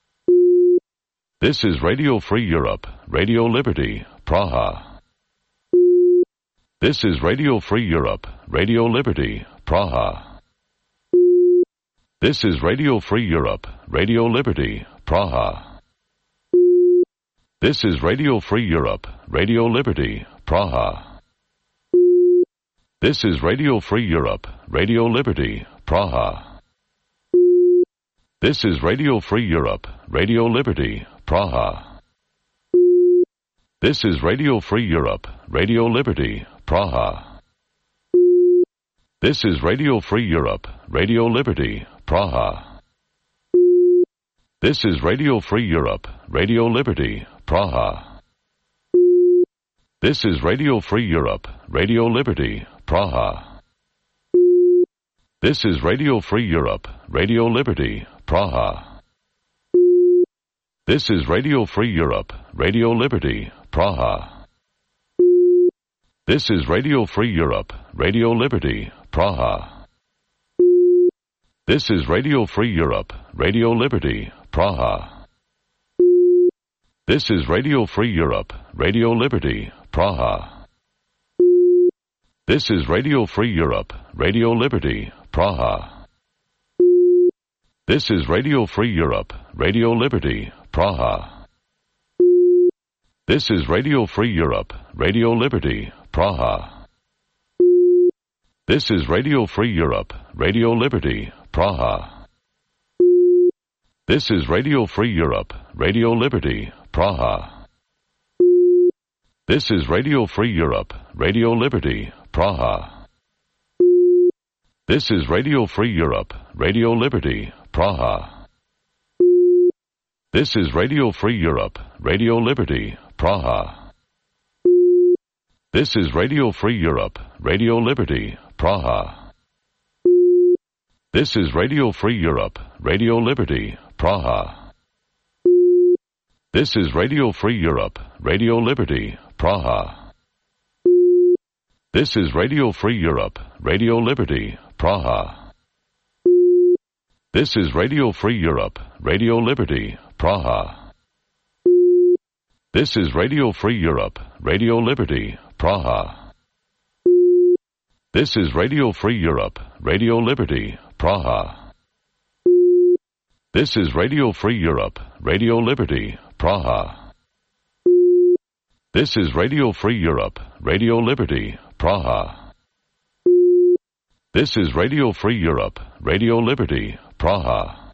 S1: This is Radio Free Europe, Radio Liberty, Praha. This is Radio Free Europe, Radio Liberty, Praha. This is Radio Free Europe, Radio Liberty, Praha. This is Radio Free Europe, Radio Liberty, Praha. This is Radio Free Europe, Radio Liberty, Praha. This is Radio Free Europe, Radio Liberty, Praha. This is Radio Free Europe, Radio Liberty, Praha. This is Radio Free Europe, Radio Liberty, Praha. This is Radio Free Europe, Radio Liberty, Praha. This is Radio Free Europe, Radio Liberty, Praha. This is Radio Free Europe, Radio Liberty, Praha. This is Radio Free Europe, Radio Liberty, Praha. This is Radio Free Europe, Radio Liberty, Praha. This is Radio Free Europe, Radio Liberty, Praha. This is Radio Free Europe, Radio Liberty, Praha. This is Radio Free Europe, Radio Liberty, Praha. This is Radio Free Europe, Radio Liberty, Praha. This is Radio Free Europe, Radio Liberty, Praha. This is Radio Free Europe, Radio Liberty, Praha. This is Radio Free Europe, Radio Liberty, Praha. This is Radio Free Europe, Radio Liberty, Praha. This is Radio Free Europe, Radio Liberty, Praha. This is Radio Free Europe, Radio Liberty, Praha. This is Radio Free Europe, Radio Liberty, Praha. This is Radio Free Europe, Radio Liberty, Praha. This is Radio Free Europe, Radio Liberty, Praha. This is Radio Free Europe, Radio Liberty, Praha. This is Radio Free Europe, Radio Liberty, Praha. This is Radio Free Europe, Radio Liberty, Praha. This is Radio Free Europe, Radio Liberty, Praha. This is Radio Free Europe, Radio Liberty, Praha. This is Radio Free Europe, Radio Liberty, Praha. This is Radio Free Europe, Radio Liberty, Praha.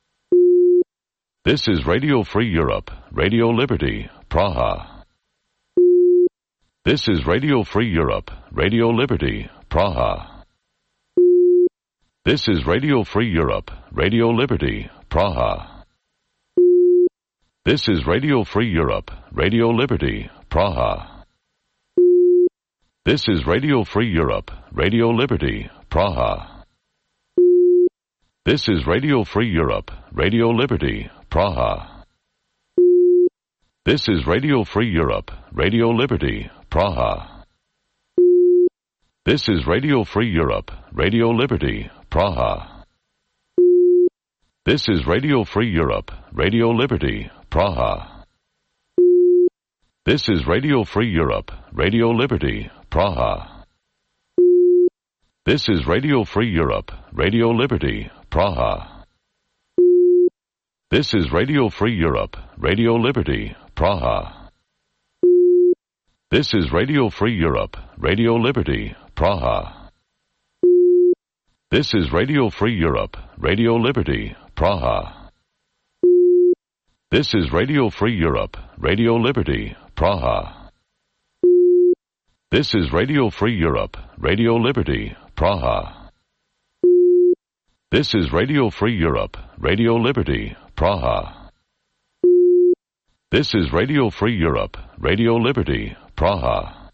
S1: This is Radio Free Europe, Radio Liberty, Praha. This is Radio Free Europe, Radio Liberty, Praha. This is Radio Free Europe, Radio Liberty, Praha. This is Radio Free Europe, Radio Liberty, Praha. This is Radio Free Europe, Radio Liberty, Praha. This is Radio Free Europe, Radio Liberty, Praha. This is Radio Free Europe, Radio Liberty, Praha. This is Radio Free Europe, Radio Liberty, Praha. This is Radio Free Europe, Radio Liberty, Praha. This is Radio Free Europe, Radio Liberty, Praha. This is Radio Free Europe, Radio Liberty, Praha. This is Radio Free Europe, Radio Liberty, Praha. This is Radio Free Europe, Radio Liberty, Praha. This is Radio Free Europe, Radio Liberty, Praha. This is Radio Free Europe, Radio Liberty, Praha. This is Radio Free Europe, Radio Liberty, Praha. This is Radio Free Europe, Radio Liberty, Praha. This is Radio Free Europe, Radio Liberty, Praha.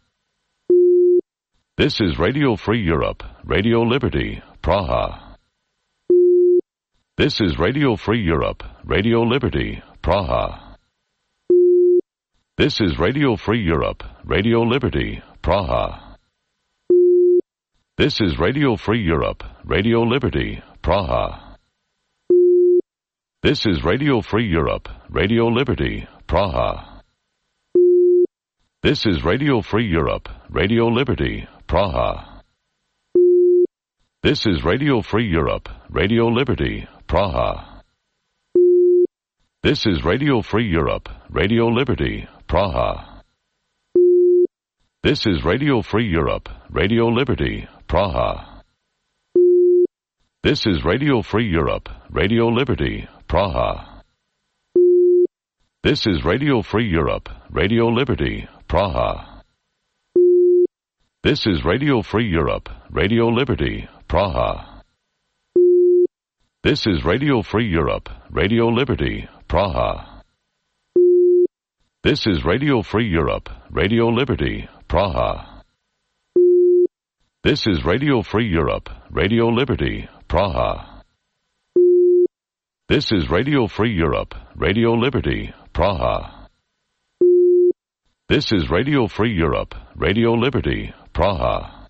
S1: This is Radio Free Europe, Radio Liberty, Praha. This is Radio Free Europe, Radio Liberty, Praha. This is Radio Free Europe, Radio Liberty, Praha. This is Radio Free Europe, Radio Liberty, Praha. This is Radio Free Europe, Radio Liberty, Praha. This is Radio Free Europe, Radio Liberty, Praha. This is Radio Free Europe, Radio Liberty, Praha. This is Radio Free Europe, Radio Liberty, Praha. This is Radio Free Europe, Radio Liberty, Praha. This is Radio Free Europe, Radio Liberty, Praha. This is Radio Free Europe, Radio Liberty, Praha. This is Radio Free Europe, Radio Liberty, Praha. This is Radio Free Europe, Radio Liberty, Praha. This is Radio Free Europe, Radio Liberty, Praha. This is Radio Free Europe, Radio Liberty, Praha. This is Radio Free Europe, Radio Liberty, Praha. This is Radio Free Europe, Radio Liberty, Praha.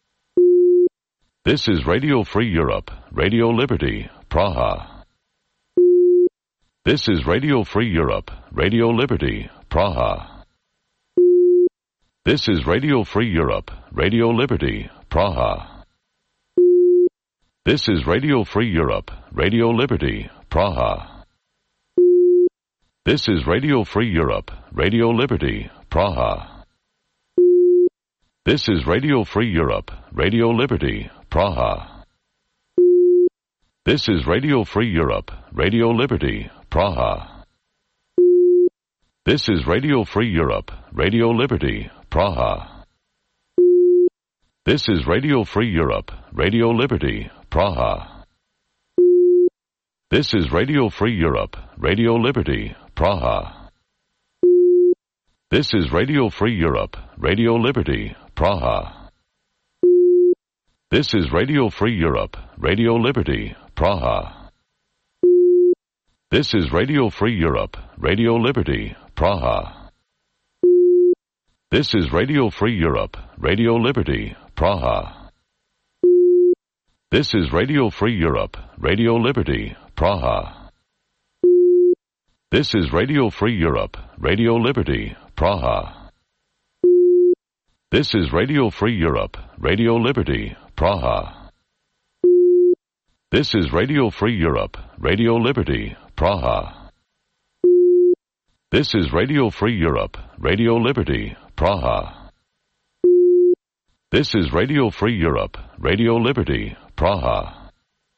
S1: This is Radio Free Europe, Radio Liberty, Praha. This is Radio Free Europe, Radio Liberty, Praha. This is Radio Free Europe, Radio Liberty, Praha. This is Radio Free Europe, Radio Liberty, Praha. This is Radio Free Europe, Radio Liberty, Praha. This is Radio Free Europe, Radio Liberty, Praha. This is Radio Free Europe, Radio Liberty, Praha. This is Radio Free Europe, Radio Liberty, Praha. This is Radio Free Europe, Radio Liberty, Praha. This is Radio Free Europe, Radio Liberty, Praha. This is Radio Free Europe, Radio Liberty, Praha. This is Radio Free Europe, Radio Liberty, Praha. This is Radio Free Europe, Radio Liberty, Praha. This is Radio Free Europe, Radio Liberty, Praha. This is Radio Free Europe, Radio Liberty, Praha. This is Radio Free Europe, Radio Liberty, Praha. This is Radio Free Europe, Radio Liberty, Praha. This is Radio Free Europe, Radio Liberty, Praha. This is Radio Free Europe, Radio Liberty, Praha. This is Radio Free Europe, Radio Liberty, Praha.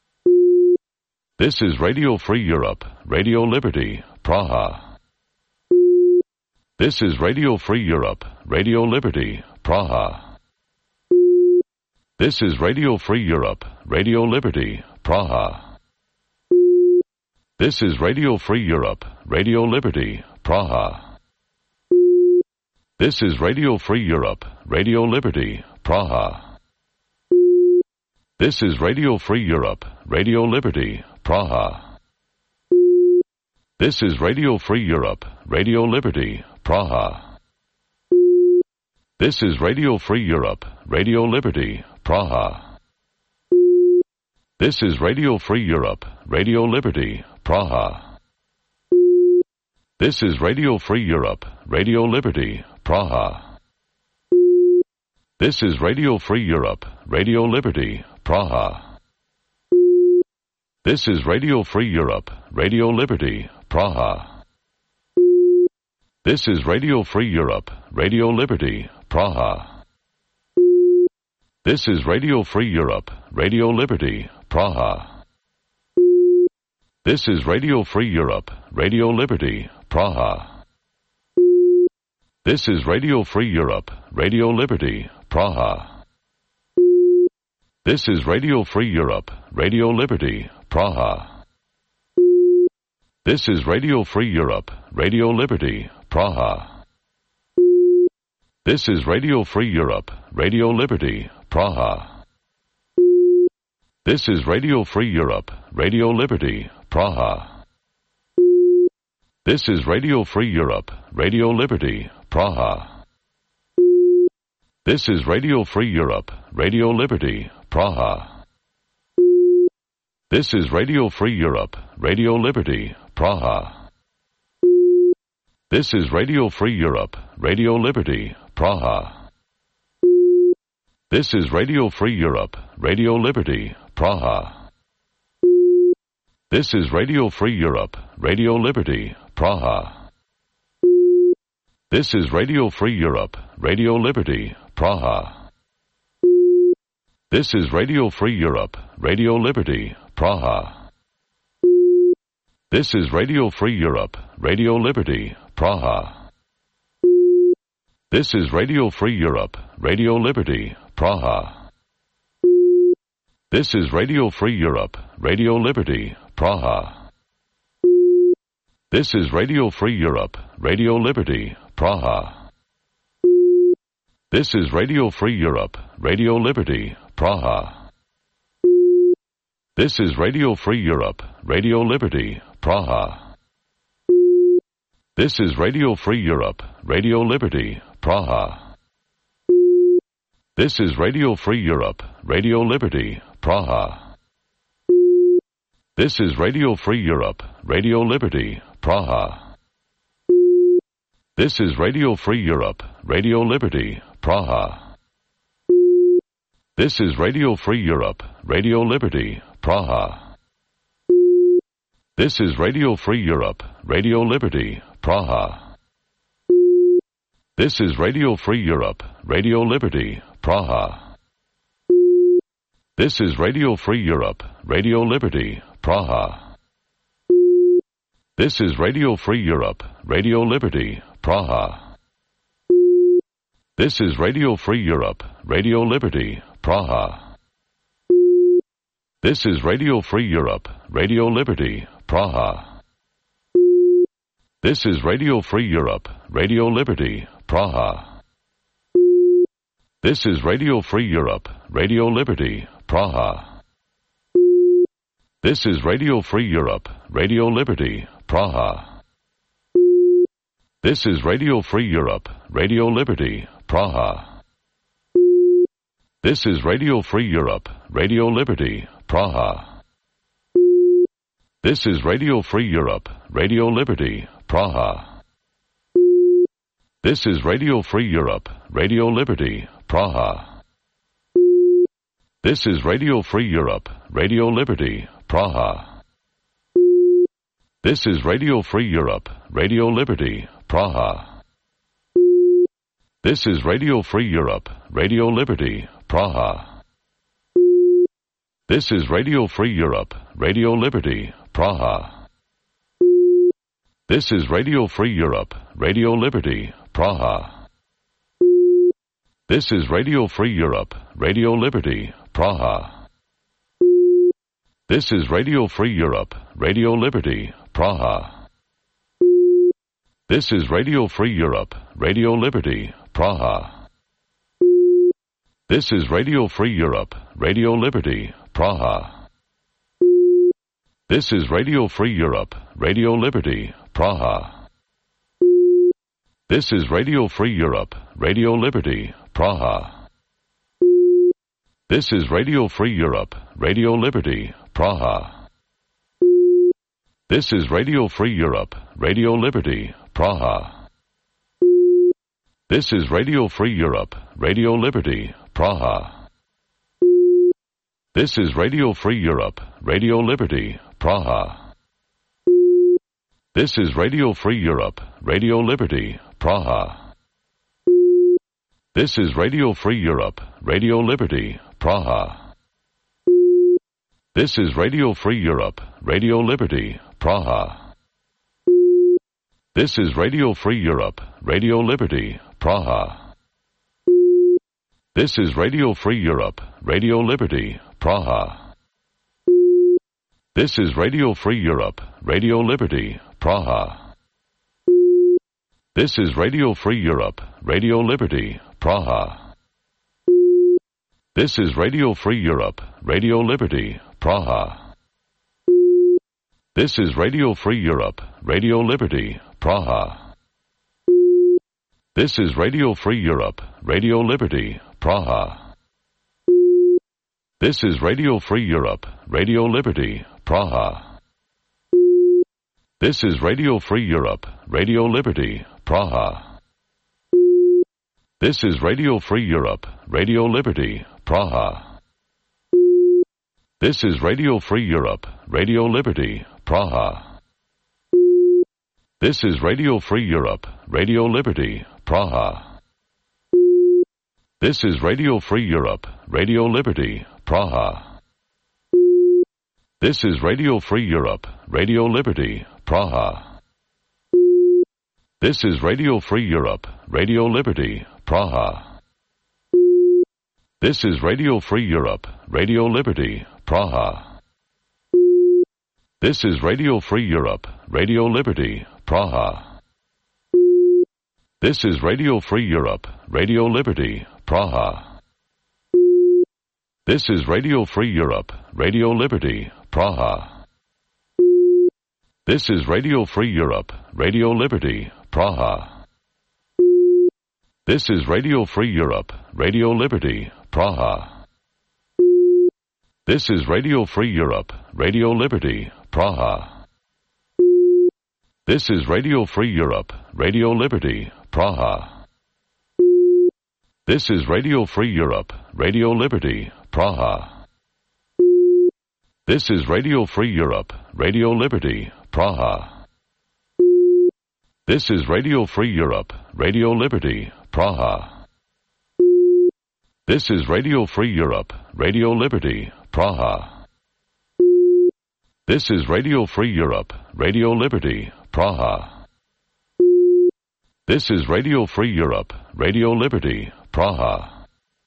S1: This is Radio Free Europe, Radio Liberty, Praha. This is Radio Free Europe, Radio Liberty, Praha. This is Radio Free Europe, Radio Liberty, Praha. This is Radio Free Europe, Radio Liberty, Praha. This is Radio Free Europe, Radio Liberty, Praha. This is Radio Free Europe, Radio Liberty, Praha. This is Radio Free Europe, Radio Liberty, Praha. This is Radio Free Europe, Radio Liberty, Praha. This is Radio Free Europe, Radio Liberty, Praha. This is Radio Free Europe, Radio Liberty, Praha. This is Radio Free Europe, Radio Liberty, Praha. This is Radio Free Europe, Radio Liberty, Praha. This is Radio Free Europe, Radio Liberty, Praha. This is Radio Free Europe, Radio Liberty, Praha. This is Radio Free Europe, Radio Liberty, Praha. This is Radio Free Europe, Radio Liberty, Praha. This is Radio Free Europe, Radio Liberty, Praha. This is Radio Free Europe, Radio Liberty, Praha. This is Radio Free Europe, Radio Liberty, Praha. This is Radio Free Europe, Radio Liberty, Praha. This is Radio Free Europe, Radio Liberty, Praha. This is Radio Free Europe, Radio Liberty, Praha. This is Radio Free Europe, Radio Liberty, Praha. This is Radio Free Europe, Radio Liberty, Praha. This is Radio Free Europe, Radio Liberty, Praha. This is Radio Free Europe, Radio Liberty, Praha. This is Radio Free Europe, Radio Liberty, Praha. This is Radio Free Europe, Radio Liberty, Praha. This is Radio Free Europe, Radio Liberty, Praha. This is Radio Free Europe, Radio Liberty, Praha. This is Radio Free Europe, Radio Liberty, Praha. This is Radio Free Europe, Radio Liberty, Praha. This is Radio Free Europe, Radio Liberty, Praha. This is Radio Free Europe, Radio Liberty, Praha. This is Radio Free Europe, Radio Liberty, Praha. This is Radio Free Europe, Radio Liberty, Praha. This is Radio Free Europe, Radio Liberty, Praha. This is Radio Free Europe, Radio Liberty, Praha. This is Radio Free Europe, Radio Liberty, Praha. This is Radio Free Europe, Radio Liberty, Praha. This is Radio Free Europe, Radio Liberty, Praha. This is Radio Free Europe, Radio Liberty, Praha. This is Radio Free Europe, Radio Liberty, Praha. This is Radio Free Europe, Radio Liberty, Praha. This is Radio Free Europe, Radio Liberty, Praha. This is Radio Free Europe, Radio Liberty, Praha. This is Radio Free Europe, Radio Liberty, Praha. This is Radio Free Europe, Radio Liberty, Praha. This is Radio Free Europe, Radio Liberty, Praha. This is Radio Free Europe, Radio Liberty, Praha. This is Radio Free Europe, Radio Liberty, Praha. This is Radio Free Europe, Radio Liberty, Praha. This is Radio Free Europe, Radio Liberty, Praha. This is Radio Free Europe, Radio Liberty, Praha. This is Radio Free Europe, Radio Liberty, Praha. This is Radio Free Europe, Radio Liberty, Praha. This is Radio Free Europe, Radio Liberty, Praha. This is Radio Free Europe, Radio Liberty, Praha. This is Radio Free Europe, Radio Liberty, Praha. This is Radio Free Europe, Radio Liberty, Praha. This is Radio Free Europe, Radio Liberty, Praha. This is Radio Free Europe, Radio Liberty, Praha. This is Radio Free Europe, Radio Liberty, Praha. This is Radio Free Europe, Radio Liberty, Praha. This is Radio Free Europe, Radio Liberty, Praha. This is Radio Free Europe, Radio Liberty, Praha. This is Radio Free Europe, Radio Liberty, Praha. This is Radio Free Europe, Radio Liberty, Praha. This is Radio Free Europe, Radio Liberty, Praha. This is Radio Free Europe, Radio Liberty, Praha. This is Radio Free Europe, Radio Liberty, Praha. This is Radio Free Europe, Radio Liberty, Praha. This is Radio Free Europe, Radio Liberty, Praha. This is Radio Free Europe, Radio Liberty, Praha. This is Radio Free Europe, Radio Liberty, Praha. This is Radio Free Europe, Radio Liberty, Praha. This is Radio Free Europe, Radio Liberty, Praha. This is Radio Free Europe, Radio Liberty, Praha. This is Radio Free Europe, Radio Liberty, Praha. This is Radio Free Europe, Radio Liberty, Praha. This is Radio Free Europe, Radio Liberty, Praha. This is Radio Free Europe, Radio Liberty, Praha. This is Radio Free Europe, Radio Liberty, Praha. This is Radio Free Europe, Radio Liberty, Praha. This is Radio Free Europe, Radio Liberty, Praha. This is Radio Free Europe, Radio Liberty, Praha. This is Radio Free Europe, Radio Liberty, Praha. This is Radio Free Europe, Radio Liberty, Praha. This is Radio Free Europe, Radio Liberty, Praha. This is Radio Free Europe, Radio Liberty, Praha. This is Radio Free Europe, Radio Liberty, Praha. This is Radio Free Europe, Radio Liberty, Praha. This is Radio Free Europe, Radio Liberty, Praha. This is Radio Free Europe, Radio Liberty, Praha. This is Radio Free Europe, Radio Liberty, Praha. This is Radio Free Europe, Radio Liberty, Praha. This is Radio Free Europe, Radio Liberty, Praha. This is Radio Free Europe, Radio Liberty, Praha. This is Radio Free Europe, Radio Liberty, Praha.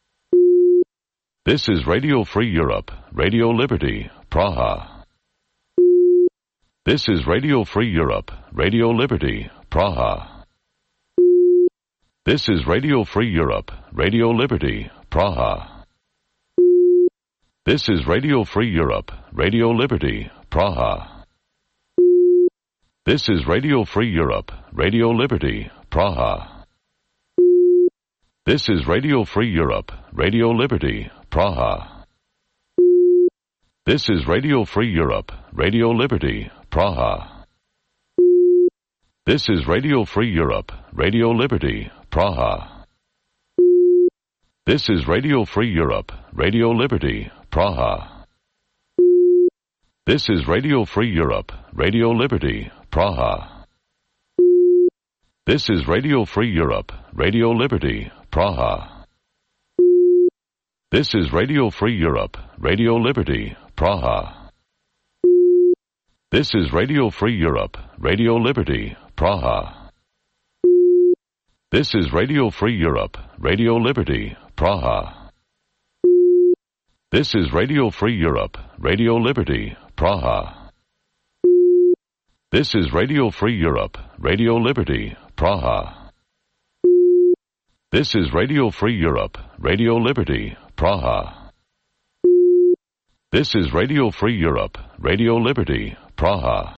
S1: This is Radio Free Europe, Radio Liberty, Praha. This is Radio Free Europe, Radio Liberty, Praha. This is Radio Free Europe, Radio Liberty, Praha. This is Radio Free Europe, Radio Liberty, Praha. This is Radio Free Europe, Radio Liberty, Praha. This is Radio Free Europe, Radio Liberty, Praha. This is Radio Free Europe, Radio Liberty, Praha. This is Radio Free Europe, Radio Liberty, Praha. This is Radio Free Europe, Radio Liberty, Praha. This is Radio Free Europe, Radio Liberty, Praha. This is Radio Free Europe, Radio Liberty, Praha. This is Radio Free Europe, Radio Liberty, Praha. This is Radio Free Europe, Radio Liberty, Praha. This is Radio Free Europe, Radio Liberty, Praha. This is Radio Free Europe, Radio Liberty, Praha. This is Radio Free Europe, Radio Liberty, Praha. This is Radio Free Europe, Radio Liberty, Praha. This is Radio Free Europe, Radio Liberty, Praha.